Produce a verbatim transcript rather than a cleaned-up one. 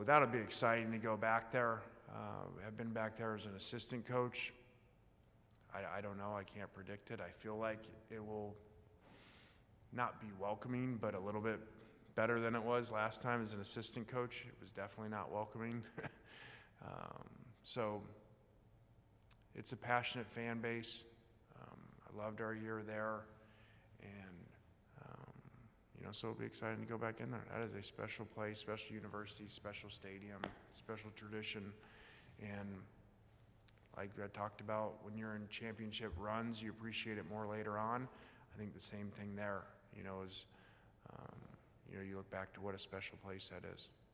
but that'll be exciting to go back there. Uh, I've been back there as an assistant coach. I, I don't know. I can't predict it. I feel like it will not be welcoming, but a little bit better than it was last time as an assistant coach. It was definitely not welcoming. um, so it's a passionate fan base. Um, I loved our year there, and um, you know, so it'll be exciting to go back in there. That is a special place, special university, special stadium, special tradition, and like I talked about, when you're in championship runs, you appreciate it more later on. I think the same thing there, you know, is, um, you know, you look back to what a special place that is.